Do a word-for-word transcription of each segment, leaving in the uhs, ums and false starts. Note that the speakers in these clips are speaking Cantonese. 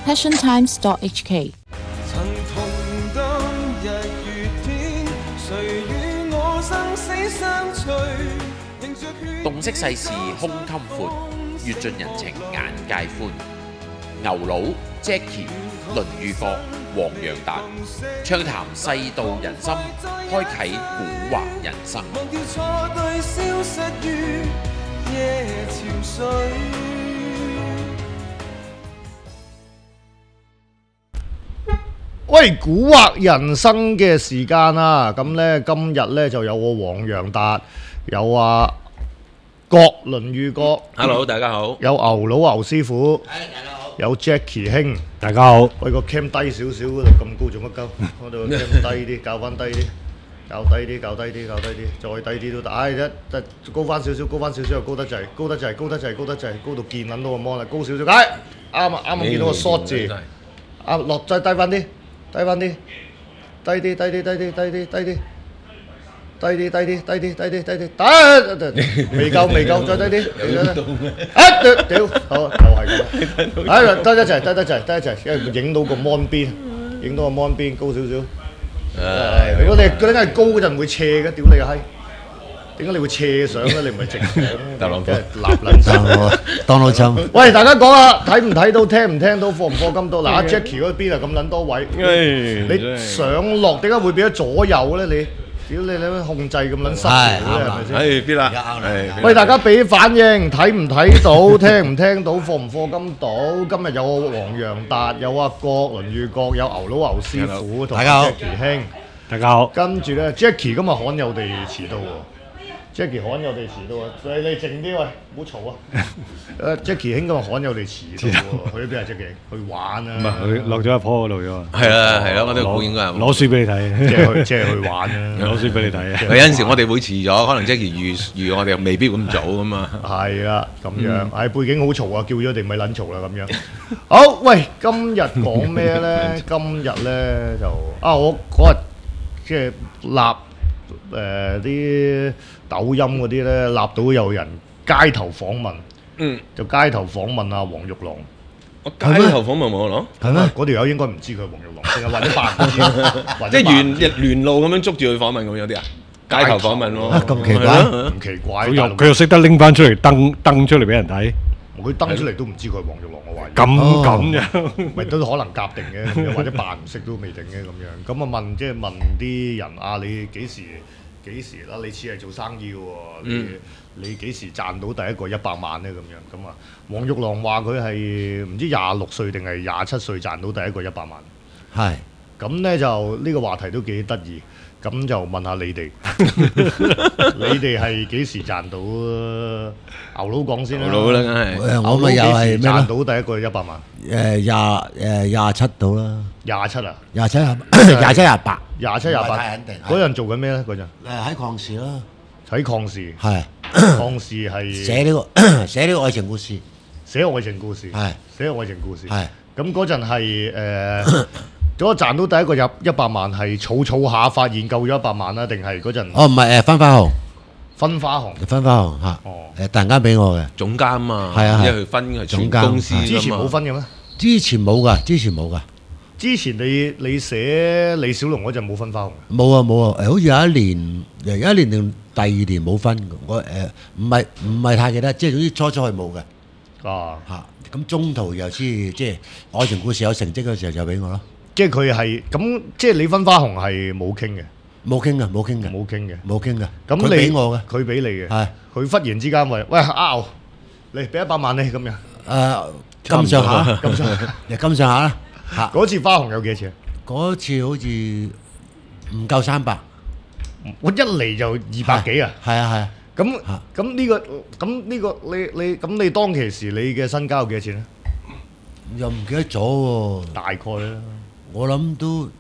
passion times dot h k。 曾同當日月天，誰與我生死相隨？迎着血洞悉世事胸襟闊，閱盡人情眼界寬。牛佬 Jackie 輪遇國黃洋達，暢談世道人心，開啟古惑人生。 忘掉錯對，消失於夜潮水。 喂，古惑人生嘅時間啦，咁呢，今日呢就有我黃洋達，有啊郭輪遇國 Hello， 大家好。 有牛佬牛師傅，有 Jackie 兄， 大家好。 喂，個 cam 低少少嗰度咁高做乜鳩？我哋個 cam 低啲，校翻低啲，校低啲，校低啲，校低啲，再低啲都得。唉，一一高翻少少，高翻少少又高得滯，高得滯，高得滯，高得滯，高到見撚到個 mon 啦，高少少。唉，啱啊，啱啱見到個 short 字，啱落再低翻啲。低翻啲，低啲，低啲，低啲，低啲，低啲，低啲，低啲，低啲，低啲，低啲，打，未夠，未夠，再低啲，啊屌，好，就係咁，哎，低得滯，低得滯，低得滯，因為影到個 mon 邊，影到個 mon 邊高少少，誒，如果你嗰啲係高嗰陣會斜嘅，屌你個閪！點解你會斜相咧？你唔係直相， 特朗普立撚相。 當老襯。 喂，大家講下，睇唔睇到，聽唔聽到，課唔課金到？嗱，阿 Jackie 嗰邊啊咁撚多位，你上落點解會變咗左右咧？你屌你你控制咁撚失調咧，係咪先？ 誒邊啦？ 喂，大家俾反應，睇唔睇到，聽唔聽到，課唔課金到？今日有我黃洋達，有阿郭輪遇國，有牛佬牛師傅同埋 Jackie 兄。 大家好。 跟住咧 ，Jackie 今日罕有地遲到喎。Jackie 罕有地遲到啊！你你靜啲喂，唔好嘈啊！誒 Jackie 兄今日罕有地遲到喎，去邊啊 Jackie？去玩啊！ 唔係佢落咗一樖嗰度咗。 係啦係啦，我哋估應該係攞書俾你睇， 即係去即係去玩啊！ 攞書俾你睇啊！ 有陣時我哋會遲咗，可能 Jackie 預預我哋未必咁早咁嘛。 係啦，咁樣，唉背景好嘈啊，叫咗你咪撚嘈啦咁樣。好，喂，今日講咩咧？今日咧就啊，我嗰日即係立。誒啲抖音嗰啲咧，立到有人街頭訪問， 嗯， 就街頭訪問阿黃玉郎。 我街頭訪問黃玉郎， 係咩？嗰條友應該唔知佢係黃玉郎，定係或者扮唔知， 即係沿沿路咁樣捉住佢訪問咁有啲啊？街頭訪問喎， 咁奇怪， 唔奇怪。 佢又佢又識得拎翻出嚟登登出嚟俾人睇。 佢登出嚟都唔知佢係黃玉郎，我懷疑。 咁咁樣， 咪都可能夾定嘅，或者扮唔識都未定嘅咁樣。咁啊問即係問啲人啊，你幾時幾時啦？你似係做生意嘅喎，你你幾時賺到第一個一百萬咧？咁樣咁啊，黃玉郎話佢係唔知廿六歲定係廿七歲賺到第一個一百萬。 係。 咁咧就呢個話題都幾得意。咁就問下你哋，你哋係幾時賺到？牛佬講先啦。 牛佬啦，梗係。 我咪又係咩賺到第一個一百萬。 誒廿誒廿七到啦。 廿七啊？ 廿七廿廿七廿八。 廿七廿八。 太肯定。 嗰陣做緊咩咧？嗰陣。 誒喺礦市啦。 喺礦市。 係。 礦市係。 寫呢個寫呢個愛情故事。 寫愛情故事。 係。 寫愛情故事。 係。 咁嗰陣係誒。嗰賺到第一個入一百萬係儲儲下發現夠咗一百萬啦，定係嗰陣？ 哦，唔係誒分花紅， 分花紅， 分花紅嚇。哦，誒突然間俾我嘅總監啊， 係啊， 因為佢分係全公司。 之前冇分嘅咩？ 之前冇㗎，之前冇㗎。 之前你你寫李小龍嗰陣冇分花紅？ 冇啊冇啊，誒好似有一年，有一年定第二年冇分。我誒唔係唔係太記得，即係總之初初係冇嘅。 啊嚇，咁中途又先即係愛情故事有成績嘅時候就俾我咯。 即係佢係咁，即係你分花紅係冇傾嘅， 冇傾嘅，冇傾嘅， 冇傾嘅， 冇傾嘅。 咁你俾我嘅， 佢俾你嘅， 係佢忽然之間話：喂，阿牛，你俾一百萬你咁樣。 誒，咁上下， 咁上下， 又咁上下啦。嚇， 嗰次花紅有幾多錢？ 嗰次好似唔夠三百， 我一嚟就二百幾啊！ 係啊係啊。 咁咁呢個咁呢個你你咁你當其時你嘅身家有幾多錢咧？ 又唔記得咗喎。 大概啦。 我諗都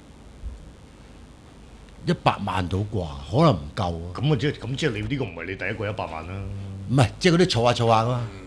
一百萬到啩，可能唔夠啊。 咁啊，即係咁即係你呢個唔係你第一個一百萬啦。 唔係，即係嗰啲儲下儲下噶嘛。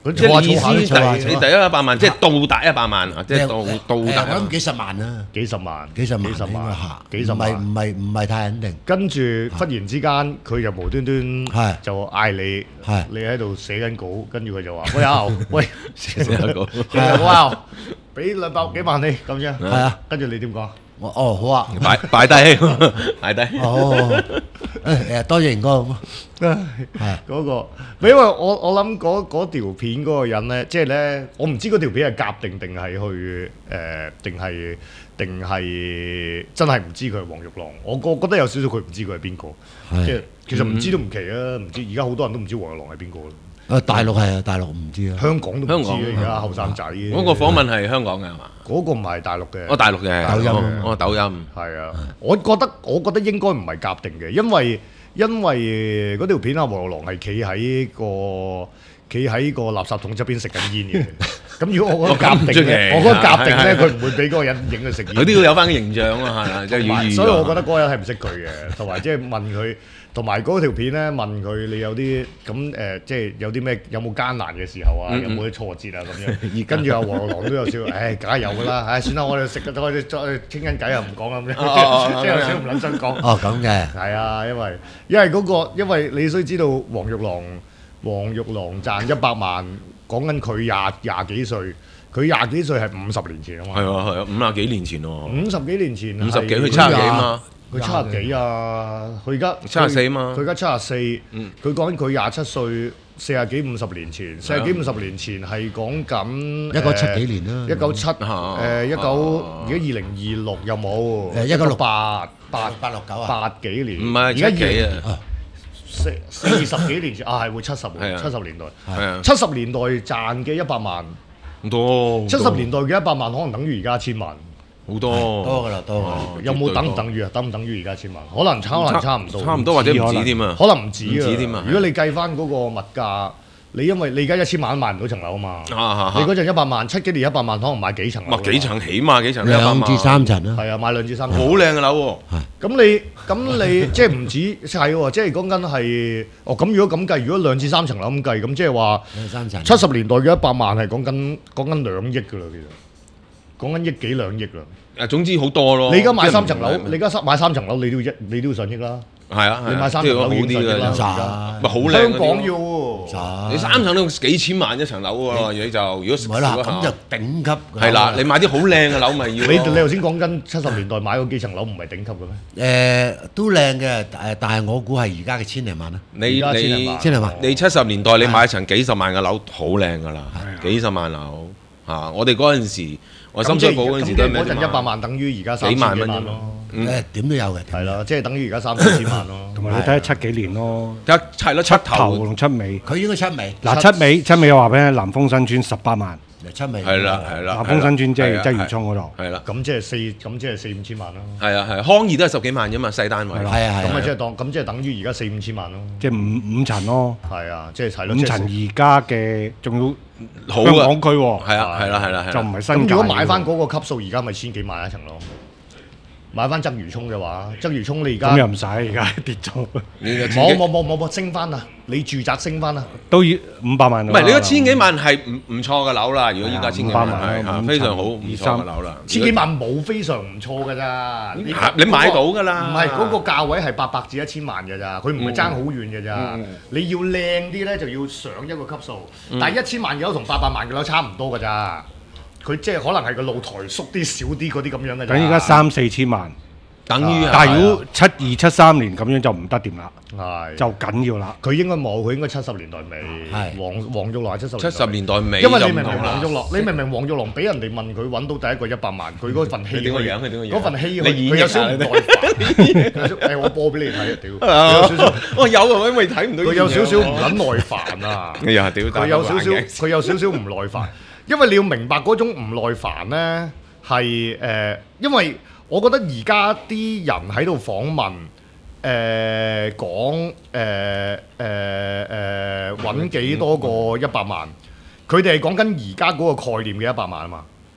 即係意思儲下儲下就係你第一一百萬，即係到達一百萬啊！即係到到誒達。 我諗幾十萬啊， 幾十萬， 幾十萬幾十萬應該下， 幾十萬。 唔係唔係唔係太肯定。 跟住忽然之間，佢就無端係端就嗌你係， 你喺度寫緊稿，跟住佢就話：喂啊，喂， 寫緊稿係哇，俾兩百幾萬你咁樣。 係啊， 跟住你點講？ 我哦好啊， 擺擺低，擺低。 哦誒誒多謝賢哥。係嗰個，因為我我諗嗰嗰條片嗰個人咧，即係咧，我唔知嗰條片係夾定定係去誒，定係定係真係唔知佢係黃玉郎。我我覺得有少少佢唔知佢係邊個， 係即係其實唔知都唔奇啊，唔知而家好多人都唔知黃玉郎係邊個啦。 誒大陸係啊，大陸唔知啊。 香港都唔知啊， 香港而家後生仔。 嗰個訪問係香港嘅係嘛？ 嗰個唔係大陸嘅。 哦，大陸嘅抖音哦哦，抖音。 係啊，我覺得我覺得應該唔係夾定嘅，因為因為嗰條片啊，黃玉郎係企喺個企喺個垃圾桶側邊食緊煙嘅。咁如果我覺得夾定咧，我覺得夾定咧，佢唔會俾嗰個人影佢食煙。 佢都要有翻個形象啊，係啊，即係要預。 所以我覺得嗰個人係唔識佢嘅，同埋即係問佢，同埋嗰條片咧問佢你有啲咁誒，即係有啲咩有冇艱難嘅時候啊，有冇啲挫折啊咁樣。跟住阿黃玉郎都有少，誒梗係有㗎啦，誒算啦，我哋食嘅我哋再傾緊偈又唔講啦咁樣，即係有少少唔撚想講。 哦咁嘅。 係啊，因為因為嗰個因為你需知道黃玉郎黃玉郎賺一百萬，講緊佢廿廿幾歲，佢廿幾歲係五十年前啊嘛。 係啊係啊，五啊幾年前喎。 五十幾年前， 五十幾，佢七十幾嘛。 佢七十幾啊！佢而家七十四嘛。 佢而家七十四。佢講緊佢廿七歲，四十幾五十年前，四十幾五十年前係講緊一九七幾年啦。 一九七誒一九而家二零二六有冇？ 誒一九六八八八六九啊。 八幾年。 唔係而家七幾啊？ 四四十幾年前啊，係會七十係啊七十年代。 係啊。 七十年代賺嘅一百萬， 好多。 七十年代嘅一百萬可能等於而家一千萬。 好多。 多㗎啦，多㗎啦。 有冇等唔等於啊？等唔等於而家一千萬？可能差，可能差唔多。 差唔多或者唔止添啊。 可能唔止啊。 唔止添啊。 如果你計翻嗰個物價，你因為你而家一千萬買唔到層樓啊嘛。 啊啊你嗰陣一百萬，七幾年一百萬可能買幾層樓。 哇！幾層起碼幾層都一百萬。 兩至三層啦。 係啊，買兩至三層。 好靚嘅樓喎。 咁你咁你即係唔止係喎，即係講緊係哦。咁如果咁計，如果兩至三層樓咁計，咁即係話兩三層。 七十年代嘅一百萬係講緊講緊兩億㗎啦，其實講緊億幾兩億啦。 誒總之好多咯。 你而家買三層樓，你而家買三層樓，你都要一你都要上億啦。 係啊， 你買三層樓好啲嘅，咪好靚。 香港要喎， 你三層都幾千萬一層樓喎，你就如果唔係啦，咁就頂級。 係啦，你買啲好靚嘅樓咪要。 你你頭先講緊七十年代買嗰幾層樓唔係頂級嘅咩？誒都靚嘅，誒但係我估係而家嘅千零萬啦。 你你千零萬， 你七十年代你買層幾十萬嘅樓好靚㗎啦，幾十萬樓嚇。我哋嗰陣時，我深水埗嗰陣時都係咩？ 嗰陣一百萬等於而家三千幾萬咯。 誒點都有嘅。 係啦，即係等於而家三四千萬咯。 同埋你睇下七幾年咯， 一係咯，七頭同七尾。 佢應該七尾。 嗱七尾七尾我話俾你，南豐新村十八萬。 七尾。 係啦係啦。 南豐新村即係鰂魚涌嗰度。 係啦。 咁即係四，咁即係四五千萬咯。 係啊係，康怡都係十幾萬啫嘛，細單位。 係啊係啊。 咁咪即係當，咁即係等於而家四五千萬咯。 即係五五層咯。 係啊，即係係咯。 五層而家嘅仲要好香港區喎。 係啊係啦係啦係。 就唔係新界。 咁如果買翻嗰個級數，而家咪千幾萬一層咯。買翻鰂魚涌嘅話，鰂魚涌你而家咁又唔使，而家跌咗。 冇冇冇冇冇升翻啦！你住宅升翻啦， 都要五百萬。 唔係你嗰千幾萬係唔唔錯嘅樓啦，如果依家千幾萬係係非常好唔錯嘅樓啦。 千幾萬冇非常唔錯㗎咋，你你買到㗎啦。 唔係嗰個價位係八百至一千萬㗎咋，佢唔係爭好遠㗎咋。你要靚啲咧就要上一個級數，但係一千萬嘅樓同八百萬嘅樓差唔多㗎咋。佢即係可能係個露台縮啲少啲嗰啲咁樣嘅。 等而家三四千萬， 等於。 但係如果七二七三年咁樣就唔得掂啦， 係就緊要啦。 佢應該冇，佢應該七十年代尾。 係黃黃玉郎係七十。 七十年代尾。 因為你明唔明黃玉郎？你明唔明黃玉郎俾人哋問佢揾到第一個一百萬，佢嗰份戲。 點個樣？佢點個樣？ 嗰份戲你佢有少少唔耐煩。誒，我播俾你睇啊！屌。有少少。 我有啊，因為睇唔到。 佢有少少唔撚耐煩啊！ 又係屌！ 佢有少少，佢有少少唔耐煩。因為你要明白嗰種唔耐煩呢，係誒、呃，因為我覺得而家啲人喺度訪問，誒、呃、講誒誒誒揾幾多個一百萬，佢哋係講緊而家嗰個概念嘅一百萬啊嘛。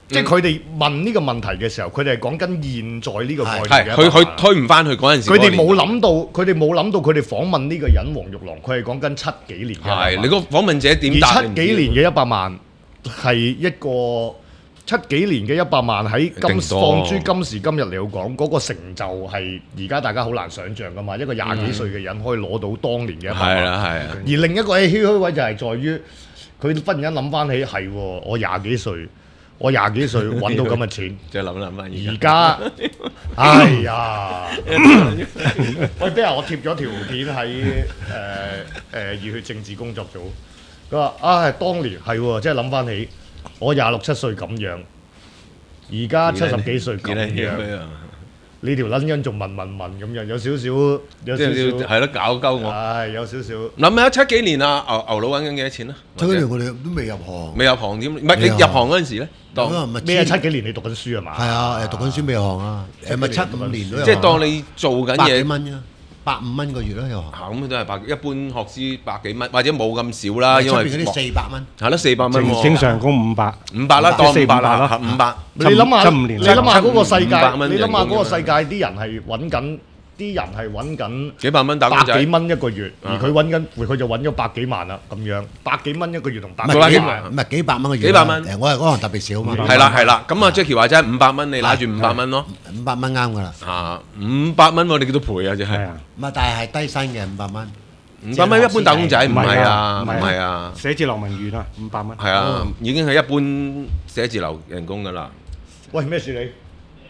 即係佢哋問呢個問題嘅時候，佢哋係講緊現在呢個概係念嘅。 佢佢推唔翻去嗰陣時嗰佢哋個年代。 冇諗到，佢哋冇諗到，佢哋訪問呢個人黃玉郎，佢係講緊七幾年嘅一百萬。 係你個訪問者點答？ 而七幾年嘅一百萬係一個七幾年嘅一百萬喺今勁多放諸今時今日嚟講，嗰、個成就係而家大家好難想像噶嘛。一個廿幾歲嘅人可以攞到當年嘅一百萬。 係啦係啊， 而另一個嘅唏噓位就係在於，佢忽然間諗翻起係喎，我廿幾歲，我廿幾歲揾到咁嘅錢。 再諗諗翻而家，哎呀！喂，邊日我貼咗條片喺誒誒熱血政治工作組，佢話：唉，當年係喎，即係諗翻起，我廿六七歲咁樣，而家七十幾歲咁樣，你條撚樣仲問問問咁樣，有少少有即少少， 係係咯，搞鳩我。 唉，有少少。 諗下七幾年啊，牛牛佬揾緊幾多錢啊？ 七幾年我哋都未入行， 未入行添，唔係你入行嗰陣時咧，當咩啊？七幾年你讀緊書係嘛？ 係啊，誒讀緊書未入行啊，誒咪七五年都有行。 即係當你做緊百幾嘢。 蚊啫，百五蚊個月啦有行。 嚇咁都係百，一般學師百幾蚊，或者冇咁少啦，因為出邊嗰啲四百蚊。 係咯，四百蚊喎， 正正常工五百， 五百啦，當五百啦，五百。 你諗下， 七五年你諗下嗰個世界， 五百蚊你諗下嗰個人工世界啲人係揾緊，啲人係揾緊幾百蚊打工仔百幾蚊一個月，而啊佢揾緊，佢就揾咗百幾萬啦，咁樣百幾蚊一個月同百唔係幾幾萬， 唔係幾百蚊個月啦。 幾百蚊誒，我係嗰行特別少嘛。 係啦係啦，咁啊 Jackie 話齋五百蚊，你揦住五百蚊咯， 五百蚊啱㗎啦。 啊五百蚊我哋叫做賠啊，真係係啊， 唔係，但係係低薪嘅五百蚊。 五百蚊一般打工仔唔係啊，唔唔係啊係啊， 寫字樓文員啊，五百蚊。 係啊，已經係一般寫字樓人工㗎啦。 喂，咩事你？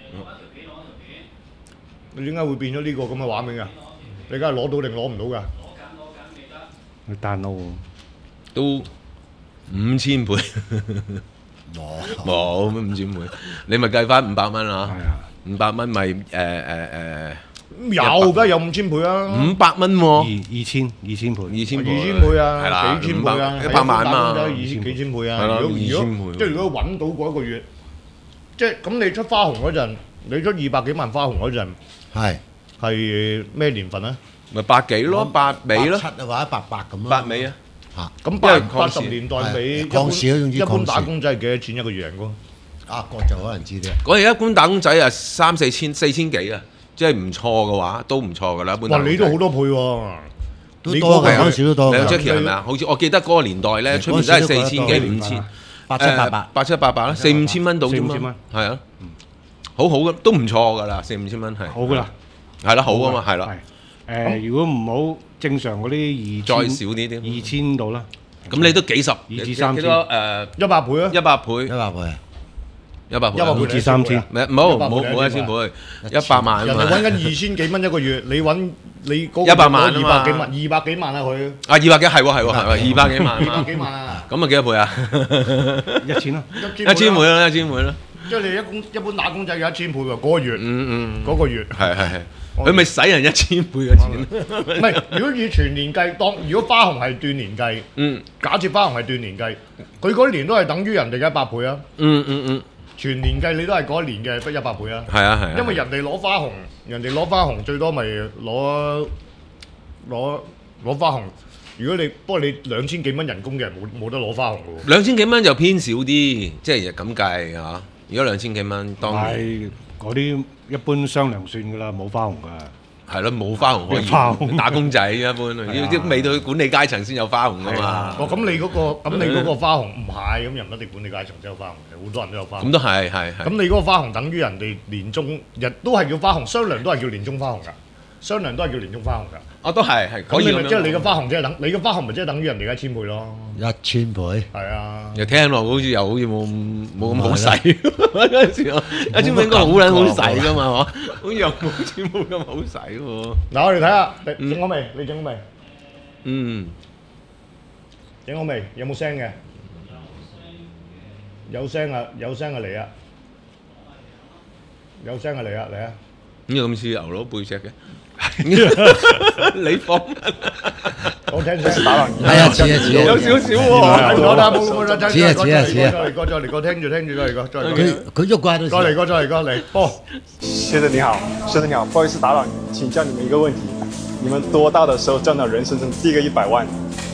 你點解會變咗呢個咁嘅畫面㗎？你梗係攞到定攞唔到㗎？ 你 download 都五千倍， 冇冇咩五千倍，你咪計翻五百蚊啊係，啊， 五百蚊咪誒誒誒有，梗係有五千倍啊！ 五百蚊二喎， 二千二千倍， 二千倍， 二千倍啊， 係啦， 幾千倍啊， 一百萬嘛， 二千幾千倍啊！ 係啦如果如二千倍果即係如果揾到嗰一個月，即係咁你出花紅嗰陣，你出二百幾萬花紅嗰陣係係咩年份啊？ 咪百幾咯，八尾咯七，啊或者八百咁咯。 八尾啊， 嚇咁八因為八礦市十年代尾， 係一般礦市咯總之一般礦市打工仔係幾多錢一個月人工？ 啊，國就可能知啲。 嗰日一般打工仔啊三四千四千幾啊，即係唔錯嘅話都唔錯㗎啦，一般打哇！ 工仔。 你都好多倍喎，你都多嘅， 嗰個嗰陣時都多你有嘅。 Jackie 係咪啊？好似我記得嗰個年代咧，出面都係四千幾五千， 八七八八。 八七八八啦，四五千蚊到啫四五千嘛蚊， 係啊，好好嘅，都唔錯㗎啦，四五千蚊係。 好噶啦， 係啦，好啊嘛，係啦， 係誒，如果唔好正常嗰啲再二千少啲啲， 二千到啦， 咁你都幾十二至三千幾多誒一百倍啊！ 一百倍一，百倍啊！ 一百倍， 一百倍二至三千， 唔係冇一百倍冇冇一千倍，一百萬人啊嘛， 哋揾緊二千幾蚊一個月，你揾你嗰一百萬啊嘛二百幾萬，二百幾萬啊佢， 啊二百幾係喎係喎係喎，二百幾萬啊二百嘛， 幾萬啊！ 咁啊幾多倍啊？ 一千啦， 一千倍啦，一千倍啦， 即係你一工一般打工仔有一千倍喎，嗰個月嗯嗯， 嗰個月。 係係係，佢咪使人一千倍嘅錢， 唔係，如果以全年計，當如果花紅係斷年計， 嗯假設花紅係斷年計，佢嗰年都係等於人哋嘅一百倍啊！ 嗯嗯嗯， 全年計你都係嗰一年嘅不一百倍啊！ 係啊係啊， 因為人哋攞花紅，人哋攞花紅最多咪攞攞攞花紅。如果你不過你兩千幾蚊人工嘅人冇冇得攞花紅嘅喎。 兩千幾蚊就偏少啲，即係咁計嚇。如果兩千幾蚊，當然係嗰啲一般商量算噶啦，冇花紅噶。 係咯，冇花紅可以冇花紅打工仔一般，要啲未到管理階層先有花紅噶嘛。 哦，咁你嗰個咁你嗰個花紅唔係咁，又唔一定管理階層先有花紅嘅，好多人都有花紅。 咁都係係係。 咁你嗰個花紅等於人哋年終日都係叫花紅，商量都係叫年終花紅㗎，商量都係叫年終花紅㗎。 哦，都係係可咁以咁樣你咪即係你嘅花紅即係等你嘅花紅咪即係等於人哋嘅一千倍咯。 一千倍。 係啊， 又聽落好似又好似冇冇咁好使嗰陣時候，一千蚊應該好撚好使噶嘛，係嘛？好似又冇錢冇咁好使喎。 嗱我哋睇下整好未？你整好未？ 嗯， 整好未？有冇聲嘅？有聲啊！有聲啊嚟啊！有聲啊嚟啊嚟啊！ 咁又咁似牛佬背脊嘅，你放我聽聲打橫係啊，似啊似啊。 有少少喎。 睇唔到啦，冇冇冇，再似啊似啊似啊再嚟過再嚟過，聽住聽住再嚟過再嚟過。 佢佢喐怪都似。 再嚟過，再嚟過，嚟播。 先生你好，先生你好，不好意思打擾你，請教你們一個問題：你們多大的時候賺到人生中第一個一百萬？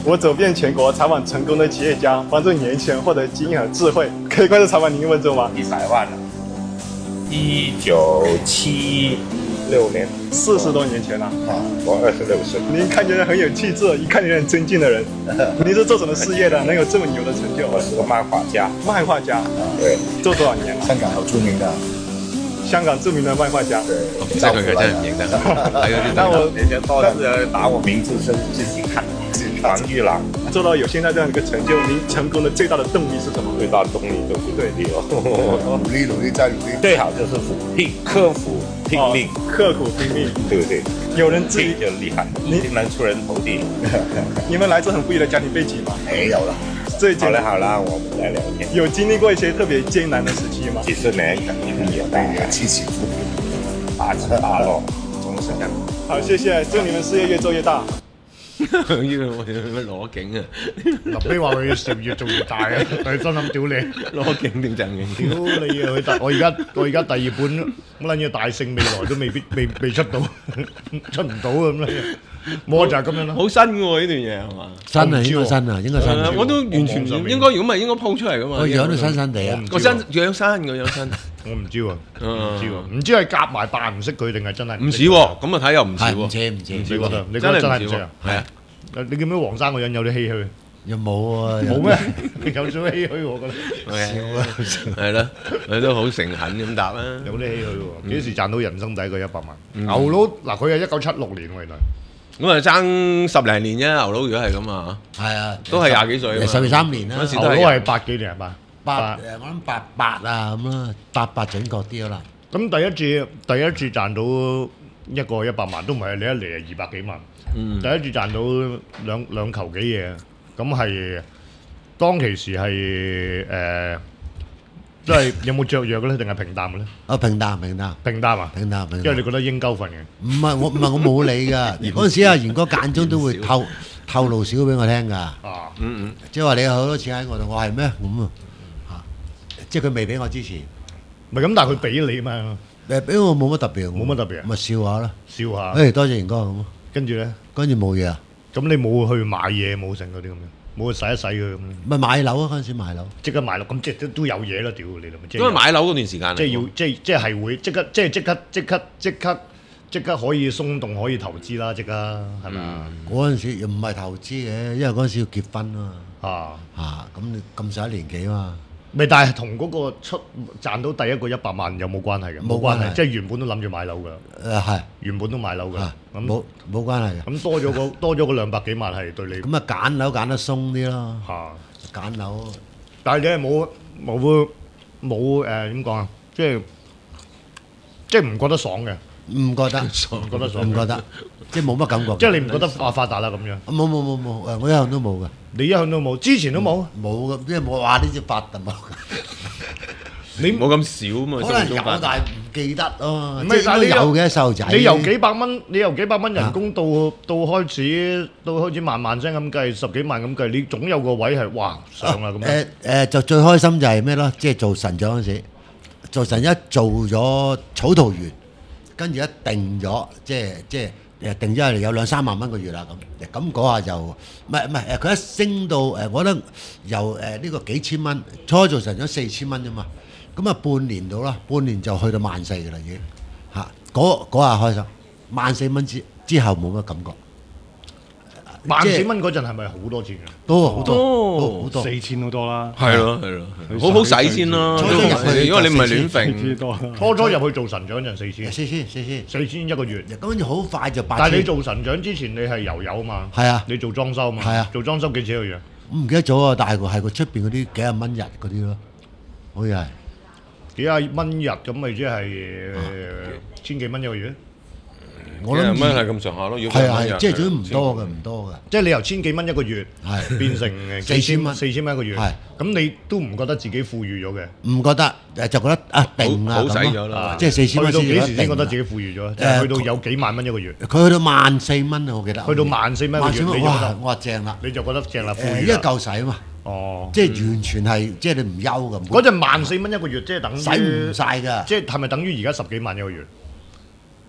我走遍全国采访成功的企业家，帮助年轻人获得经验和智慧。可以快速采访您一分钟吗？ 一百万了。一九七六年， 四十多年前了。 啊，我二十六岁。 您看起来很有气质，一看你很尊敬的人。您是做什么事业的？能有这么牛的成就？ 我是个漫画家。 漫画家。 啊，对。 做多少年了？ 香港好著名的。 香港著名的漫画家。 對， 唔識佢嘅真係唔認得。睇嗰啲但我人家多是打我名字是自己看，黃玉郎。 做到有现在这样一个成就，您成功的最大的动力是什么？ 最大的動力就是努力咯，努力努力再努力，最好就是苦拼，克服拼命， 哦、刻苦拼命， 对不对？ 有人质疑就厲害，一定能出人頭地。 你們來自很不易的家庭背景嗎？ 沒有啦。好啦好啦，我們來聊天。 有經歷過一些特別艱難的時期嗎？ 其實呢，肯定有的，起起伏伏，大起大落，總是咁。 好，謝謝，祝你們事業越做越大。 呢個我哋乜攞景啊？ 林飛話佢事業越做越大啊！佢心諗屌你， 攞景點贈景？ 屌你啊！佢大我而家我而家第二本乜撚嘢大聖未來都未必未未出到，出唔到咁樣。我就係咁樣咯。 好新嘅喎呢段嘢係嘛？ 新啊，應該新啊，應該新。 我都完全唔應該，如果唔係應該鋪出嚟噶嘛。 個樣都新新地啊， 個新樣新個樣新。 我唔知喎，唔知喎，唔知係夾埋扮唔識佢定係真係唔似喎？咁啊睇又唔似喎， 唔似唔似唔似喎，你覺得真係唔似啊？ 係啊， 你見唔見黃生個樣有啲唏噓？ 又冇啊， 冇咩？有少唏噓我覺得。 少啊， 係咯，佢都好誠懇咁答啦。 有啲唏噓喎，幾時賺到人生第一個一百萬？牛佬嗱，佢係一九七六年喎，原來。 咁啊爭十零年啫，牛佬如果係咁啊， 係啊， 都係廿幾歲啊， 十二三年啦。 嗰時牛佬係八幾年係嘛？ 八誒，我諗八八啊咁啦，八八準確啲啦。 咁第一次第一次賺到一個一百萬都唔係，你一嚟係二百幾萬。 嗯， 第一次賺到兩兩球幾嘢，咁係當其時係誒，即係有冇雀躍嘅咧，定係平淡嘅咧？ 啊，平淡平淡平淡啊！ 平淡平淡。 因為你覺得應鳩份嘅。 唔係我唔係我冇理㗎，嗰陣時阿賢哥間中都會透透露少俾我聽㗎。 啊， 嗯嗯， 即係話你有好多錢喺我度，我係咩咁啊？嚇，即係佢未俾我之前。 唔係咁，但係佢俾你嘛。 誒，俾我冇乜特別， 冇乜特別啊， 咪笑下啦， 笑下。 誒，多謝賢哥咁。 跟住咧， 跟住冇嘢啊。 咁你冇去買嘢冇成嗰啲咁樣，冇去洗一洗佢咁樣。 咪買樓啊！嗰陣時買樓。 即刻買樓，咁即係都都有嘢啦，屌你老味！ 因為買樓嗰段時間， 即係要即係即係會即刻即係即刻即刻即刻即刻可以鬆動可以投資啦，即刻係咪啊？ 嗰陣時又唔係投資嘅，因為嗰陣時要結婚啊嘛。 啊啊，咁你咁上一年紀嘛。 咪但係同嗰個出賺到第一個一百萬有冇關係嘅？ 冇關係， 即係原本都諗住買樓㗎。 誒係， 原本都買樓㗎。 咁冇冇關係嘅。 咁多咗個多咗個兩百幾萬係對你。 咁啊揀樓揀得鬆啲咯。 嚇， 揀樓。 但係你係冇冇冇誒點講啊？即係即係唔覺得爽嘅。 唔覺得， 唔覺得爽， 唔覺得，即係冇乜感覺。 即係你唔覺得發發達啦咁樣？ 冇冇冇冇誒，我一向都冇嘅。 你一向都冇，之前都冇。 冇嘅，即係冇話呢隻發達冇。 你冇咁少啊嘛， 可能有但係唔記得啊。 唔係，但係你有嘅細路仔。 你由幾百蚊，你由幾百蚊人工到到開始，到開始慢慢聲咁計，十幾萬咁計，你總有個位係哇上啦咁樣。 誒誒，就最開心就係咩咯？即係做神長嗰陣時，做神一做咗草圖園。跟住一定咗，即係即係誒定咗係有兩三萬蚊個月啦咁，咁嗰下就唔係唔係誒，佢一升到誒，我覺得由誒呢個幾千蚊，初做成咗四千蚊啫嘛，咁啊半年到啦，半年就去到萬四嘅啦已經嚇，嗰嗰下開心，萬四蚊之之後冇乜感覺。 萬四蚊嗰陣係咪好多錢㗎？ 多好多，好多四千好多啦。 係咯係咯，好好使先咯。 初初入去， 因為你唔係亂揈， 初初入去做神長嗰陣四千， 四千四千四千一個月。 跟住好快就八千。 但係你做神長之前，你係油油啊嘛。 係啊。 你做裝修啊嘛。 係啊。 做裝修幾錢一個月？ 我唔記得咗啊，但係係個出邊嗰啲幾廿蚊日嗰啲咯，好似係幾廿蚊日咁，咪即係千幾蚊一個月。 我諗蚊係咁上下咯，要係係，即係總之唔多嘅，唔多嘅。 即係你由千幾蚊一個月， 係變成四千蚊， 四千蚊一個月。係咁，你都唔覺得自己富裕咗嘅？ 唔覺得誒，就覺得啊定啊好使咗啦， 即係四千蚊。 去到幾時先覺得自己富裕咗？誒，去到有幾萬蚊一個月。 佢去到萬四蚊啊！我記得。 去到萬四蚊一個月，你就覺得我話正啦， 你就覺得正啦，富裕啦。 因為夠使啊嘛。 哦。 即係完全係，即係你唔憂咁。 嗰陣萬四蚊一個月，即係等於使唔晒㗎。 即係係咪等於而家十幾萬一個月？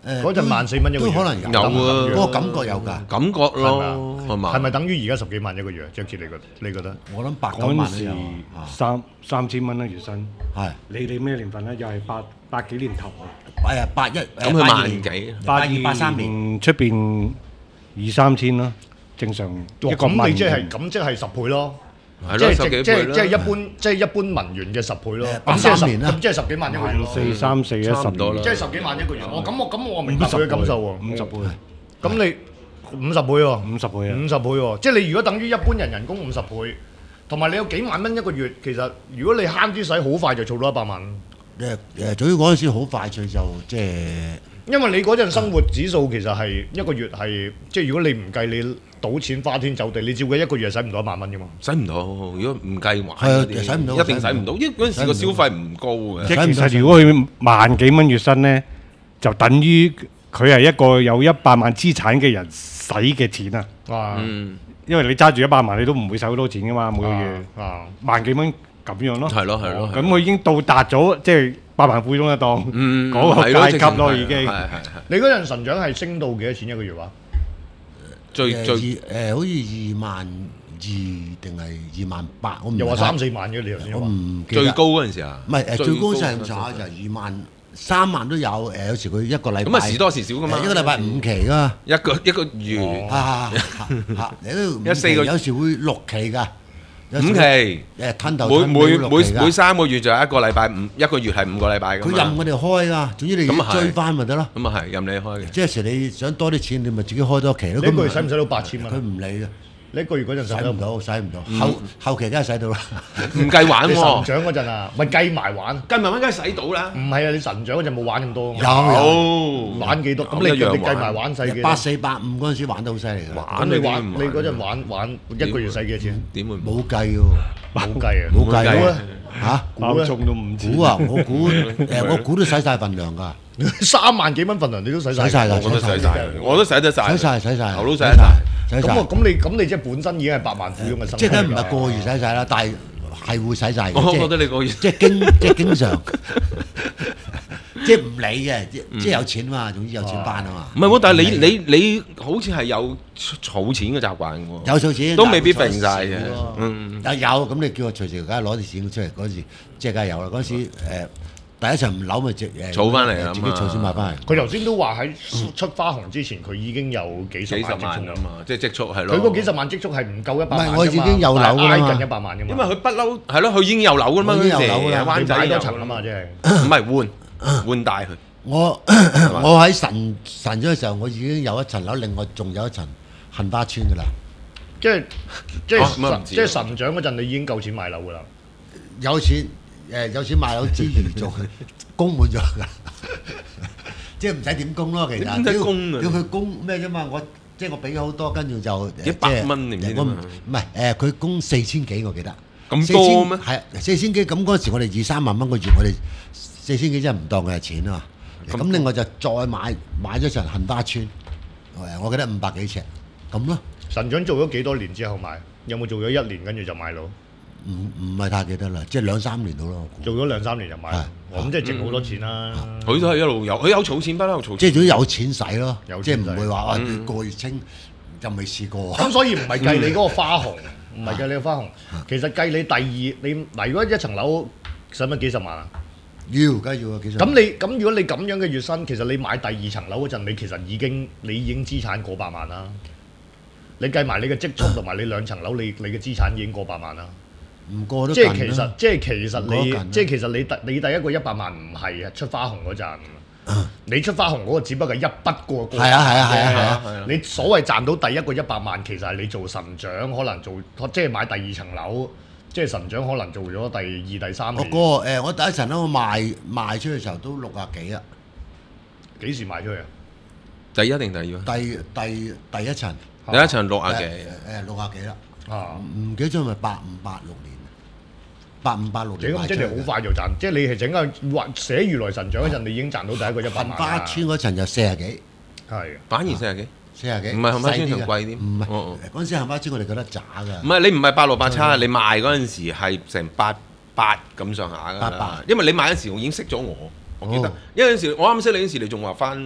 誒嗰陣萬四蚊一個月， 都可能有有啊嗰個感覺有㗎。 感覺咯，係嘛？ 係咪等於而家十幾萬一個月？張傑，你覺你覺得？ 我諗八九嗰陣時萬都有。 三三千蚊啦月薪。 係你哋咩年份咧？又係八八幾年頭啊？ 誒八一， 咁佢萬幾？ 八二八三年出邊二三千啦，正常一個咁你即係文員咁即係十倍咯。 係咯， 即係十幾即係倍即係一般即係一般文員嘅十倍咯。 八咁即係十三年啦咁即係十幾萬一個月咯。 四三四一十差唔多啦即係十幾萬一個月。哦，咁我咁我明白佢嘅感受喎。 五十倍， 咁你五十倍喎， 五十倍啊！ 五十倍喎，即係你如果等於一般人人工五十倍，同埋你有幾萬蚊一個月，其實如果你慳啲使，好快就儲到一百萬。 誒誒，總之嗰陣時好快脆就即係。 因為你嗰陣生活指數其實係一個月係，即係如果你唔計你賭錢花天酒地，你照計一個月係使唔到一萬蚊噶嘛。 使唔到，如果唔計玩係啊嗰啲使唔到一定使唔到，因為嗰陣時個消費唔高嘅。 即係其實如果佢萬幾蚊月薪咧，就等於佢係一個有一百萬資產嘅人使嘅錢啊！ 啊， 嗯， 因為你揸住一百萬，你都唔會使好多錢噶嘛，每個月啊， 萬幾蚊咁樣咯。 係咯係咯。 咁佢已經到達咗即係百萬富翁一檔嗯嗰個係咯階級咯， 直情係已經。 係係係你嗰陣神獎係升到幾多錢一個月話？ 誒最最二誒好似二萬二定係二萬八，我唔又話記得三四萬嘅，你頭先我話。 唔記得最高嗰陣時啊， 唔係誒最高嗰上上下就係二萬三萬都有誒，有時佢一個禮拜咁啊時多時少噶嘛， 一個禮拜五期噶， 一個一個月啊嚇你都一四個有時會六期㗎，有五時期， 誒吞頭每吞尾每每六期㗎每三個月就有一個禮拜五，一個月係五個禮拜咁嘛。 佢任我哋開㗎，總之你咁啊係追翻咪得咯。 咁啊係任你開嘅。 即係時你想多啲錢，你咪自己開多期咯。 你一個月使唔使到八千蚊？ 佢唔理嘅， 你一個月嗰陣使使唔到，使唔到。後後期梗係使到啦。 唔計玩你神喎， 獎嗰陣啊，咪計埋玩。 計埋蚊梗係使到啦。 唔係啊，你神獎嗰陣冇玩咁多。 有有玩幾多？咁你一樣你計埋玩使幾多？ 八四八五嗰陣時玩得好犀利㗎。 咁你玩你嗰陣玩玩一個月使幾多錢？ 點會冇計喎， 冇計啊！ 冇計計喎嚇。 包中都五千。 估啊！我估誒，我估都使晒份量㗎， 三萬幾蚊份糧你都使晒。 使晒㗎， 我都使晒，我都使得晒， 使晒使晒， 我都使得晒。 使晒咁我。咁你咁你即係本身已經係百萬富翁嘅生活。 即係梗唔係個個月使晒啦，但係係會使晒嘅。 我即係覺得你個月即係經即係經常，即係唔理嘅，即即係有錢嘛，總之有錢班啊嘛。 唔係喎，但係你唔理你你好似係有儲錢嘅習慣喎。 有數錢都未必但係揈晒嘅少咯嗯啊有咁你叫我隨時梗係攞啲錢出嚟嗰時，即係梗係有啦。嗰時誒第一層樓咪直誒儲返嚟啊自己嘛儲錢買翻嚟。 佢頭先都話喺出花紅之前，佢已經有幾十幾十萬積蓄啦。 萬啊嘛，即係積蓄係咯。 佢嗰幾十萬積蓄係唔夠一百萬㗎嘛。 唔係我已經有樓㗎啦嘛但係挨近一百萬㗎嘛。 因為佢不嬲係咯，佢已經有樓㗎嘛， 我已經有樓㗎啦嗰陣時灣仔有買多層啊嘛，即係。 唔係換換大佢。 我我喺神神咗嘅時候，我已經有一層樓，另外仲有一層杏花村㗎啦。 即係即啊咁啊唔知係神即係神獎嗰陣，你已經夠錢買樓㗎啦。 有錢誒有錢買樓之餘，仲供滿咗㗎，即係唔使點供咯。其實點使供啊要佢供咩啫嘛？我即係我俾咗好多，跟住就幾百蚊定唔知點我唔啊唔係誒，佢供四千幾我記得。 咁多咩係四千幾，咁嗰陣時我哋二三萬蚊個月，我哋四千幾真係唔當佢係錢啊！咁另外就再買買咗層杏花村，誒我記得五百幾尺咁咯。 神獎做咗幾多年之後買？有冇做咗一年跟住就買樓？ 唔唔係太記得啦，即係兩三年到咯。我估做咗兩三年就買， 係我咁即係剩好多錢啦。 佢都係一路有，佢有儲錢不嬲儲錢。 即係總之有錢使咯，即係有錢使唔會話哇嗯個月清就未試過。 咁所以唔係計你嗰個花紅，唔係計你個花紅，其實計你第二你嗱，如果一層樓使唔使幾十萬啊？ 要，梗係要啊，幾十萬。 咁你咁如果你咁樣嘅月薪，其實你買第二層樓嗰陣，你其實已經你已經資產過百萬啦。你計埋你嘅積蓄同埋你兩層樓，你你嘅資產已經過百萬啦。 唔過都即係近啦其實，即係其實你唔過都近啦， 即係其實你第你第一個一百萬唔係出花紅嗰陣，你出花紅嗰個只不過係一筆過過。 係啊係啊係啊係啊係啊你所謂賺到第一個一百萬，其實係你做神獎，可能做即係買第二層樓，即係神獎可能做咗第二、第三年。 我嗰個誒，我第一層樓賣賣出去嘅時候都六啊幾啊， 幾時賣出去啊？ 第一定第二？ 第第第一層第一層六啊幾， 誒誒六啊幾啦， 啊！ 唔記得咗係咪八五八六年，八五八六這咁即係年賣出去嘅。 好快就賺，即係你係整間畫寫如來神掌嗰陣，你已經賺到第一個一百萬杏花啦。 村嗰層就四啊幾， 係反而四廿幾。 四啊幾。 唔係杏花村細啲㗎仲貴啲唔係哦嗰陣時杏花村我哋覺得渣唔㗎。 係你唔係八六八七，你賣嗰陣時係成八八咁上下㗎啦八八。 因為你賣嗰陣時我已經識咗我，我記得哦。 因為嗰陣時我啱識你嗰陣時，你仲話翻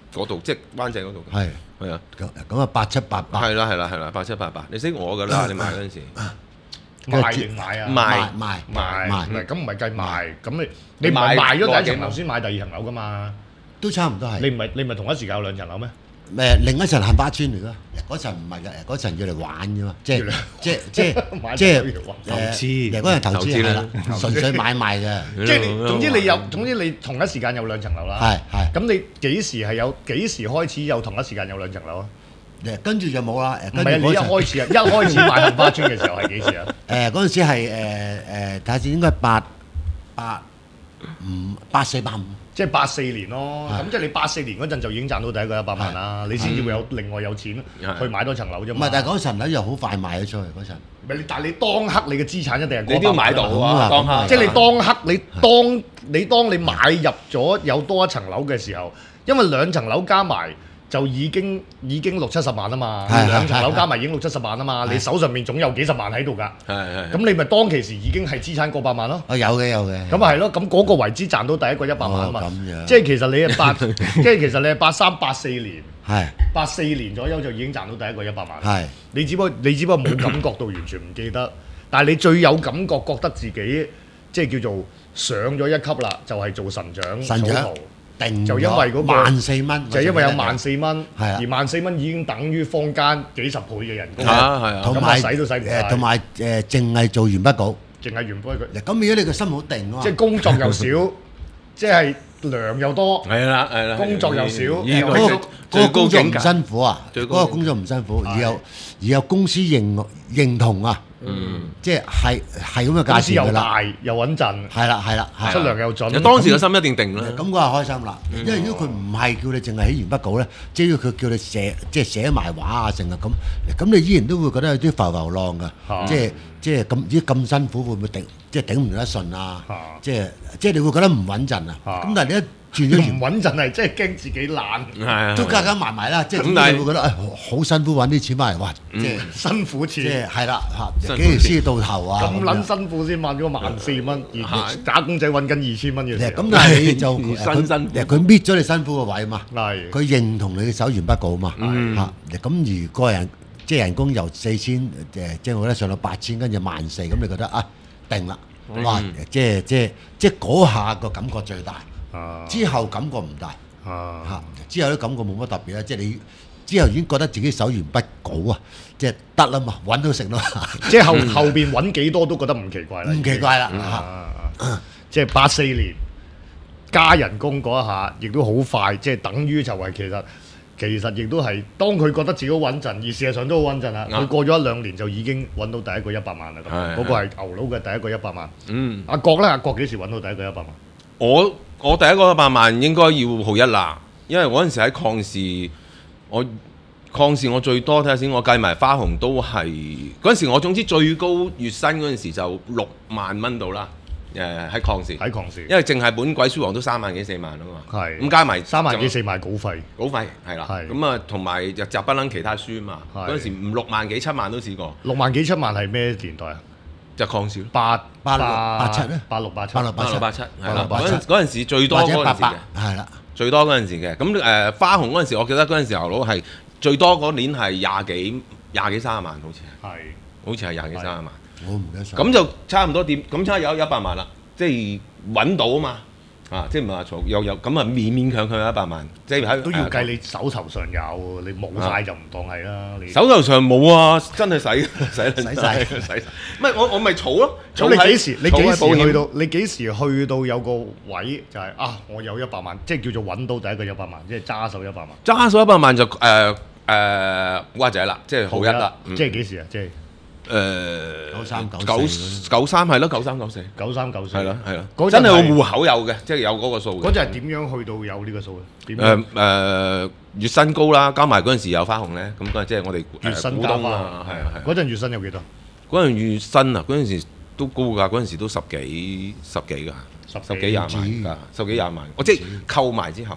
嗰度，即係灣仔嗰度。 係係啊， 咁咁啊八七八八。 係啦係啦係啦，八七八八，你識我㗎啦，你買嗰陣時。 賣定買啊？ 賣賣賣賣唔係咁唔係計賣，咁你你唔係賣咗第一層樓先買第二層樓噶嘛？ 都差唔多係。 你唔係你唔係同一時間有兩層樓咩？ 誒另一層杏花村嚟㗎，嗰層唔係㗎，嗰層要嚟玩㗎嘛，即係即係即係即係投資， 誒嗰陣投資係啦，純粹買賣嘅。 即係你總之你有總之你同一時間有兩層樓啦。 係係。 咁你幾時係有幾時開始有同一時間有兩層樓啊？ 誒跟住就冇啦。 唔係啊！你一開始啊，一開始買杏花村嘅時候係幾時啊？ 誒嗰陣時係誒誒睇下先，應該八八五八四八五。 即係八四年咯，咁即係你八四年嗰陣就已經賺到第一個一百萬啦，你先至會有另外有錢去買多層樓啫嘛。 唔係，但係嗰層樓又好快賣咗出去嗰層。 唔係你，但係你當刻你嘅資產一定係你都要買到啊！當刻即係你當刻你當你當你買入咗有多一層樓嘅時候，因為兩層樓加埋就已經已經六七十萬啊嘛，兩層樓加埋已經六七十萬啊嘛，你手上面總有幾十萬喺度㗎。 係係。 咁你咪當其時已經係資產過百萬咯。 啊有嘅有嘅。 咁咪係咯，咁嗰個為之賺到第一個一百萬啊嘛。 咁樣。 即係其實你係八，即係其實你係八三八四年。 係。 八四年左右就已經賺到第一個一百萬。 係。 你只不過你只不過冇感覺到完全唔記得，但係你最有感覺覺得自己即係叫做上咗一級啦，就係做神長。 神長。定就因為嗰個萬四蚊， 就因為有萬四蚊， 係啊， 而萬四蚊已經等於坊間幾十倍嘅人工， 係啊係啊， 同埋使都使唔晒， 同埋誒淨係做完筆稿， 淨係完筆佢。 咁如果你個心好定啊， 即係工作又少，即係糧又多， 係啦係啦， 工作又少， 嗰個嗰個工作唔辛苦啊，嗰個工作唔辛苦，而有而有公司認認同啊。嗯，即係係係咁嘅價錢㗎啦， 又大又穩陣， 係啦係啦， 出糧又準。 當時個心一定定啦。 咁嗰下開心啦，因為如果佢唔係叫你淨係起完筆稿咧，即係佢叫你寫即係寫埋畫啊，成日咁，咁你依然都會覺得有啲浮浮浪㗎，即係即係咁咦咁辛苦會唔會頂即係頂唔得順啊？即係即係你會覺得唔穩陣啊。咁但係你一轉咗唔穩陣係即係驚自己懶， 都加加埋埋啦，即係你會覺得誒好辛苦揾啲錢翻嚟，哇！即係辛苦錢， 即係係啦嚇，幾時先到頭啊？ 咁撚辛苦先揾咗萬四蚊，而打工仔揾緊二千蚊嘅時候， 咁但係你就辛辛苦， 佢搣咗你辛苦個位嘛， 係佢認同你嘅手完筆稿嘛，嚇咁如個人即係人工由四千誒，即係我覺得上到八千，跟住萬四，咁你覺得啊定啦，哇！即係即係即係嗰下個感覺最大。之後感覺唔大，嚇之後都感覺冇乜特別啦，即係你之後已經覺得自己手完筆稿啊，即係得啦嘛，揾到食咯， 即係後後邊揾幾多都覺得唔奇怪啦， 唔奇怪啦， 即係八四年加人工嗰一下，亦都好快，即係等於就係其實其實亦都係當佢覺得自己好穩陣，而事實上都好穩陣啦。佢過咗一兩年就已經揾到第一個一百萬啦，咁嗰個係牛佬嘅第一個一百萬。嗯，阿國咧，阿國幾時揾到第一個一百萬？ 我我第一個一百萬應該要號一啦，因為嗰陣時喺礦市，我礦市我最多睇下先，我計埋花紅都係嗰陣時，我總之最高月薪嗰陣時就六萬蚊到啦。誒喺礦市， 喺礦市， 因為淨係本鬼書王都三萬幾四萬啊嘛。 係咁加埋三萬幾四萬稿費， 稿費係啦。係咁啊，同埋日雜不撚其他書啊嘛。嗰陣時五六萬幾七萬都試過。 六萬幾七萬係咩年代啊？ 就礦市八八六八七咧， 八六八七， 八六八七， 八七係啦。嗰陣嗰陣時最多嗰陣時嘅， 係啦， 最多嗰陣時嘅。咁誒花紅嗰陣時，我記得嗰陣時牛佬係最多嗰年係廿幾廿幾三十萬，好似係，好似係廿幾三十萬。 我唔記得。 咁就差唔多點，咁差有一百萬啦，即係揾到啊嘛。啊！即係唔係話嘈又有咁啊？勉勉強強有一百萬，即係喺都要計你手頭上有，你冇晒就唔當係啦。你手頭上冇啊，真係使使使晒使晒。唔係我我咪儲咯。 咁你幾時？你幾時去到？你幾時去到有個位就係啊？我有一百萬，即係叫做揾到第一個一百萬，即係揸手一百萬。 揸手一百萬就誒誒瓜仔啦，即係好一啦。 即係幾時啊？即係。 誒九三九九九三係咯，九三九四九三九四係咯係咯，真係個戶口有嘅，即係有嗰個數嘅。 嗰陣係點樣去到有呢個數嘅？ 誒誒月薪高啦，加埋嗰陣時有花紅咧，咁嗰陣即係我哋月薪股東啊，係啊係。 嗰陣月薪有幾多？ 嗰陣月薪啊，嗰陣時都高㗎，嗰陣時都十幾十幾㗎，十幾廿萬㗎，十幾廿萬。我即係扣埋之後，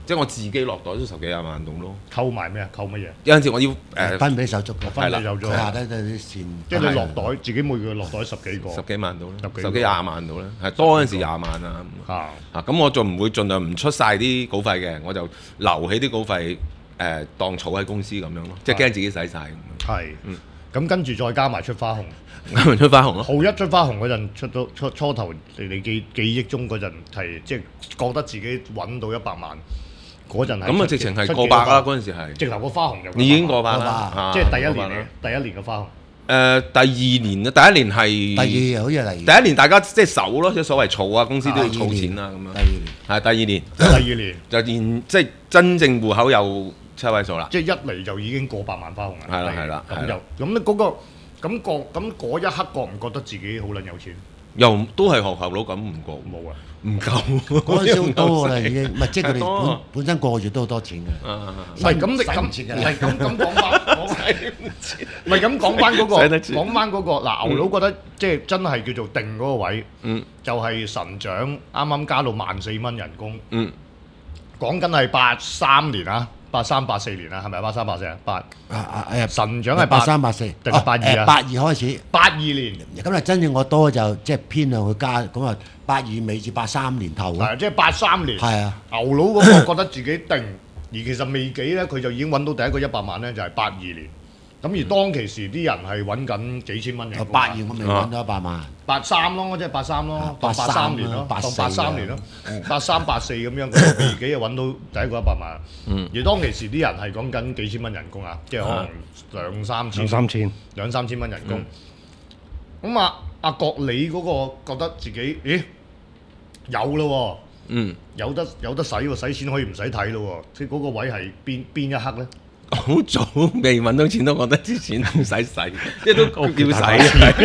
即係我自己落袋都十幾廿萬到咯。 購埋咩啊？購乜嘢？ 有陣時我要誒分俾手足嘅， 分俾手足佢下低都有啲線， 即係你落袋，自己每個月落袋十幾個， 十幾萬到啦， 十幾十幾廿萬到啦，係多嗰陣時廿萬啊。 啊啊咁我就唔會盡量唔出晒啲稿費嘅，我就留起啲稿費誒當儲喺公司咁樣咯，即係驚自己使晒。 係，咁跟住再加埋出花紅。 出花紅咯， 號一出花紅嗰陣出到初初頭，你你記記憶中嗰陣係即係覺得自己揾到一百萬嗰陣係咁啊，直情係過百啦嗰陣時係， 直頭個花紅就已經過百啦， 即係第一年嚟，第一年嘅花紅。 誒，第二年啊，第一年係第二好似係第二， 第一年大家即係守咯，即係所謂儲啊，公司都要儲錢啦咁樣。 第二年係第二年， 第二年就現即係真正戶口有七位數啦， 即係一嚟就已經過百萬花紅啦。 係啦係啦， 咁就咁咧嗰個。咁覺咁嗰一刻覺唔覺得自己好撚有錢？ 又都係學校佬咁唔覺， 冇啊， 唔夠嗰陣時好多啦已經，唔係即係佢哋本本身個個月都好多錢嘅。 唔係咁你咁係咁咁講翻，唔係咁講翻嗰個，講翻嗰個嗱牛佬覺得即係真係叫做定嗰個位， 嗯， 就係神長啱啱加到萬四蚊人工， 嗯， 講緊係八三年啊。八三八四年啦，係咪八三八四啊？八啊啊誒神長係八三八四定係八二啊？ 八二開始， 八二年。 咁啊，真正我多就即係偏向去加，咁啊八二尾至八三年頭。 係即係八三年。 係啊， 牛佬嗰個覺得自己定，而其實未幾咧，佢就已經揾到第一個一百萬咧，就係八二年。咁而當其時啲人係揾緊幾千蚊嘅。 八二我未揾到一百萬。 八三咯，即係八三咯，八三年咯，當八三年咯，八三八四咁樣，佢自己又揾到第一個一百萬。而當其時啲人係講緊幾千蚊人工啊，即係可能兩三千。 兩三千。 兩三千蚊人工。咁啊，阿國你嗰個覺得自己，咦有咯喎， 嗯， 有得有得使喎，使錢可以唔使睇咯喎，即係嗰個位係邊邊一刻咧？ 好早未揾到錢都覺得啲錢唔使使，即係都要使。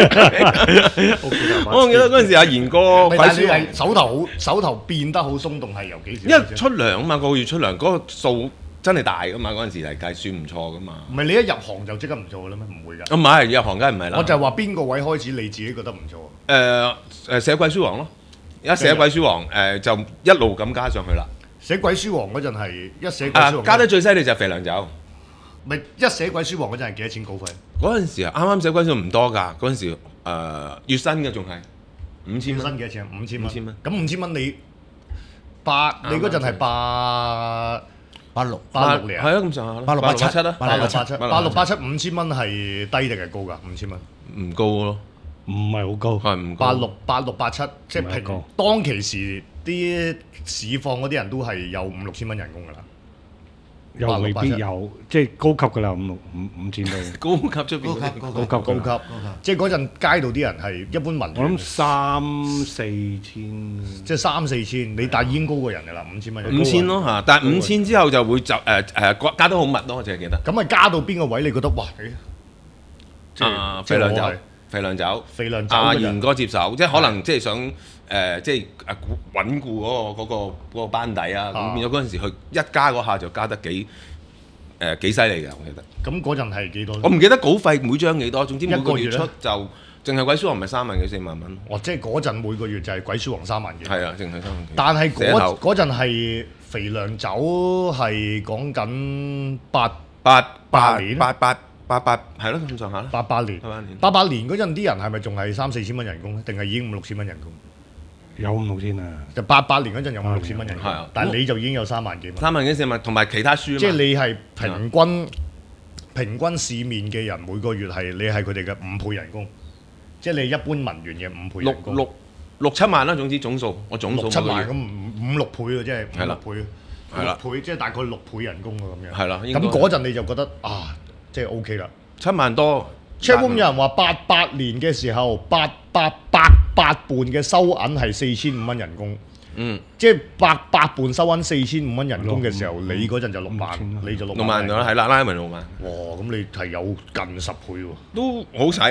我記得嗰陣時阿賢哥， 但係你係手頭好手頭變得好鬆動係由幾時？ 因為出糧啊嘛，個月出糧嗰個數真係大噶嘛，嗰陣時嚟計算唔錯噶嘛。 唔係你一入行就即刻唔錯啦咩？唔會㗎。 啊唔係入行梗係唔係啦。 我就係話邊個位開始你自己覺得唔錯？ 誒誒寫鬼書王咯，而家寫鬼書王誒就一路咁加上去啦。 寫鬼書王嗰陣係一寫鬼書王加得最犀利就係肥良酒。 咪一寫鬼書王嗰陣係幾多錢稿費？ 嗰陣時啊，啱啱寫鬼書唔多㗎，嗰陣時誒月薪嘅仲係五千蚊。 月薪幾多錢啊？五千蚊。 五千蚊。 咁五千蚊你八你嗰陣係八八六八六年係啊咁上下啦， 八六八七啦， 八六八七八六八七五千蚊係低定係高㗎？五千蚊唔高咯， 唔係好高， 係唔高。 八六八六八七即係平當其時啲市況嗰啲人都係有五六千蚊人工㗎啦。 又未必有，即係高級㗎啦，五六五五千到。 高級出邊？ 高級高級，即係嗰陣街度啲人係一般民。 我諗三四千， 即係三四千，你但係已經高過人㗎啦，五千蚊。 五千咯嚇，但係五千之後就會就誒誒加得好密咯，我淨係記得。 咁啊加到邊個位？你覺得哇？ 即係肥良酒，肥良酒， 肥良酒。 阿賢哥接手，即係可能即係想。誒即係誒穩固嗰個嗰個嗰個班底啊，咁變咗嗰陣時佢一加嗰下就加得幾誒幾犀利嘅，我記得。 咁嗰陣係幾多？ 我唔記得稿費每張幾多，總之每個月出一個月就淨係鬼書王咪三萬幾四萬蚊。 哦，即係嗰陣每個月就係鬼書王三萬幾。 係啊，淨係三萬幾。 但係嗰嗰陣係肥良酒係講緊八八八年八八八八係咯咁上下啦。 八八年。八八年。八八年嗰陣啲人係咪仲係三四千蚊人工咧？定係已經五六千蚊人工？ 有五六千啊！ 就八八年嗰陣有五六千蚊人工， 係啊， 但係你就已經有三萬幾蚊。 三萬幾四萬，同埋其他書。 即係你係平均平均市面嘅人每個月係你係佢哋嘅五倍人工，即係你一般文員嘅五倍人工。 六六六七萬啦，總之總數我總數。 六七萬咁五五六倍啊，即係五六倍， 係啦， 六倍即係大概六倍人工啊咁樣。 係啦， 咁嗰陣你就覺得啊，即係 O K 啦， 七萬多。 Chatroom 有人話八八年嘅時候，八八八八半嘅收銀係四千五蚊人工， 嗯， 即係八八半收銀四千五蚊人工嘅時候，你嗰陣就六萬，你就六六萬咗啦，係啦，拉埋六萬。 哇！咁你係有近十倍喎， 都好使咯。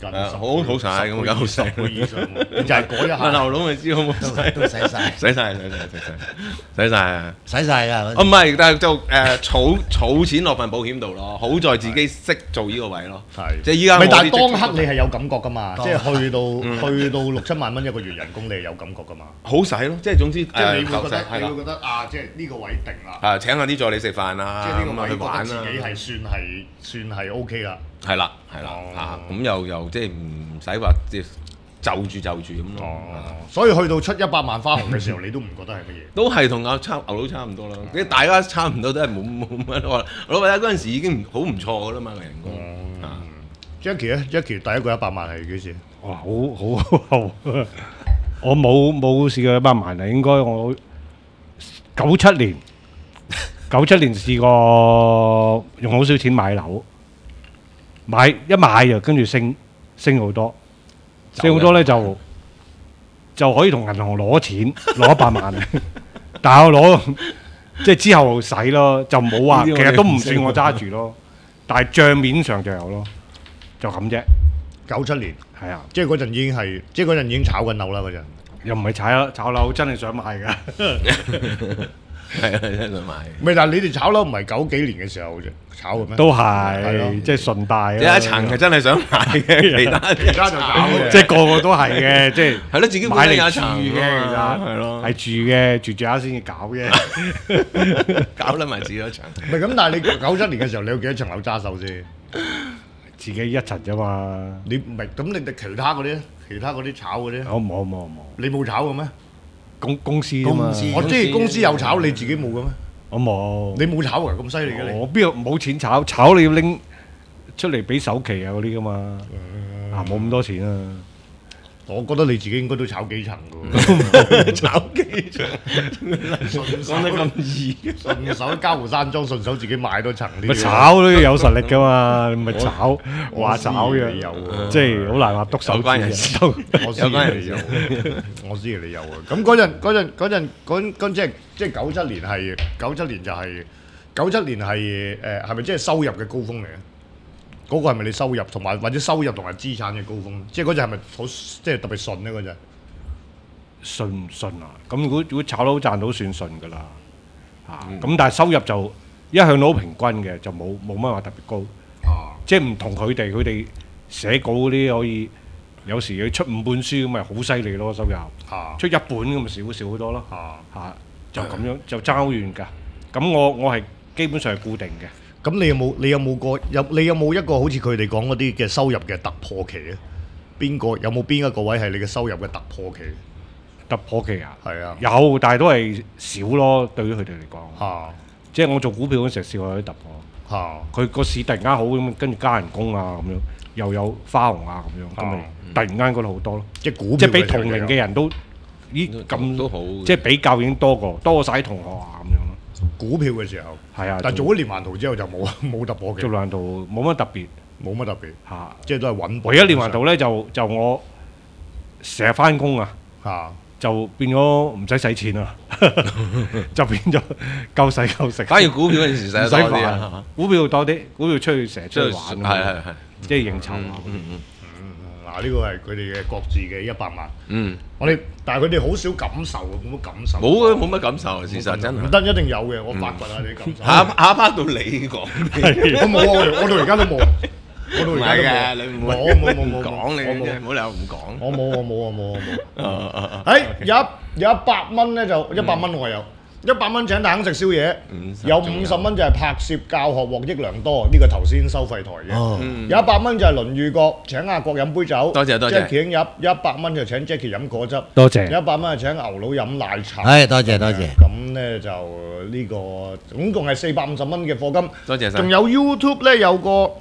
近係啊十好好晒咁梗好晒十倍以上喎，你就係嗰一問下。 牛佬咪知好冇晒， 都使晒， 使晒使晒使晒使晒啊！ 使晒㗎。 哦唔係，但係就誒儲儲錢落份保險度咯。好在自己識做呢個位咯。 係即係依家我咪？但係啲積蓄當刻你係有感覺㗎嘛？即當係去到去到六七萬蚊一個月人工，你係有感覺㗎嘛？ 好使咯，即係總之即係你會覺得誒係啦你會覺得啊，即係呢個位定啦， 啊請下啲助理食飯啊， 即係呢個咁啊位覺得去玩啊， 自己係算係算係 O K 啦。 係啦係啦哦啊咁又又即係唔使話即係就住就住咁咯。 哦，所以去到出一百萬花紅嘅時候，你都唔覺得係乜嘢？ 都係同阿差牛佬差唔多啦，即係大家差唔多都係冇冇乜話。老闆嗰陣時已經好唔錯噶啦嘛個人工。啊 Jackie 咧，Jackie 第一個一百萬係幾時？ 哇，好好好，我冇冇試過一百萬啊，應該我九七年九七年試過用好少錢買樓，買一買就跟住升升好多，升好多咧就就可以同銀行攞錢攞一百萬啊！但係我攞即係之後使咯，就冇話其呢啲我哋實都唔唔識算我揸住咯，但係帳面上就有咯，就咁啫。 九七年， 係啊， 即係嗰陣已經係，即係嗰陣已經炒緊樓啦嗰陣。 又唔係炒炒樓，真係想買㗎。 係啊，真係想買。 咪但係你哋炒樓唔係九幾年嘅時候啫炒嘅咩？ 都係咯係即係順帶有一層係真係想買嘅，其他而家就炒嘅。 即係個個都係嘅，即係係咯，自己買本身有嚟住一層嘅，其實係咯， 係住嘅，住住下先至搞啫。 搞撚埋自己一層。 唔係咁，但係你九七年嘅時候，你有幾多層樓揸手先？ 自己一層啫嘛。 你唔係咁，你哋其他嗰啲咧，其他嗰啲炒嘅咧， 我冇冇冇你冇炒嘅咩？ 公公司啫嘛公，司我知公司有炒，你自己冇嘅咩？ 我冇。 你冇炒㗎，咁犀利嘅你。 我邊度冇錢炒？炒你要拎出嚟俾首期啊嗰啲噶嘛。啊冇咁多錢啊。 我覺得你自己應該都炒幾層㗎喎。 炒幾層？ 順手講得咁易， 順手交湖山莊，順手自己買多層呢啲。 咪炒都要有實力噶嘛，你咪炒我話炒我知嘅你有喎即係好難話篤手有關人指士嘅。 我知有關你有，我知你有啊。咁嗰陣嗰陣嗰陣嗰嗰即係即係九七年係九七年就係九七年係誒係咪即係收入嘅高峰嚟啊？嗰個係咪你收入同埋或者收入同埋資產嘅高峰？即係嗰陣係咪好即係特別順咧？嗰陣順唔順啊？咁如果如果炒樓賺到算順㗎啦，嚇咁、但係收入就一向都好平均嘅，就冇冇乜話特別高， 啊即係唔同佢哋，佢哋寫稿嗰啲可以有時佢出五本書咁咪好犀利咯收入， 啊出一本咁咪少少好多咯， 啊！ 嚇、就咁樣就爭好遠㗎。咁我我係基本上係固定嘅。 咁你有冇你有冇個有你有冇一個好似佢哋講嗰啲嘅收入嘅突破期啊？邊個有冇邊一個位係你嘅收入嘅突破期？ 突破期啊， 係啊， 有，但係都係少咯，對於佢哋嚟講。 嚇即係我做股票嗰陣時試過有啲突破。 嚇佢個市突然間好咁，跟住加人工啊咁樣，又有花紅啊咁樣，咁咪突然間覺得好多咯。 即係股即係比票嘅時候同齡嘅人都咦咁都好， 即係比較已經多過多過晒同學啊咁樣咯。 股票嘅時候， 係啊， 但係做咗連環圖之後就冇冇突破期做，難度冇乜特別冇乜特別， 嚇。 即係都係穩步。 唯一連環圖咧就就我成日翻工啊， 嚇就變咗唔使使錢啊，就變咗夠使夠食。 反而股票嗰陣時使唔使得多啲煩啊。 股票多啲，股票出去成日出去即係玩， 係係係， 即係應酬啊。 嗯嗯嗱呢個係佢哋嘅各自嘅一百萬。 嗯， 我哋但係佢哋好少感受啊，冇乜感受。 冇嘅冇乜感受啊，事實真係。 唔得，一定有嘅。我發掘下你啲感受。 下下 part 到你講， 我冇啊！我到我到而家都冇，我到唔而家係嘅， 都冇。 你唔冇會冇冇冇講你我冇嘅啫，冇理由唔講。 我冇我冇我冇我冇。 啊啊啊！ 誒有一有一百蚊咧就一百蚊我有，一百蚊請大亨食宵夜， 五十有五十蚊就係拍攝教學獲益良多，呢個頭先收費台嘅。 哦， 有一百蚊就係倫裕國請阿國飲杯酒， 多謝多謝 Jackie 飲一百蚊就請 Jackie 飲果汁， 多謝。 一百蚊就請牛佬飲奶茶。 係多謝多謝。 咁咧就呢個總共係四百五十蚊嘅課金， 多謝晒仲。有 YouTube 咧有個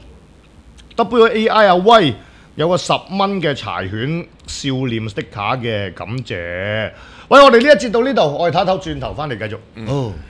W A I 啊威，有個十蚊嘅柴犬笑臉 sticker 嘅，感謝。喂，我哋呢一節到呢度，我哋唞唞轉頭翻嚟繼續。 好。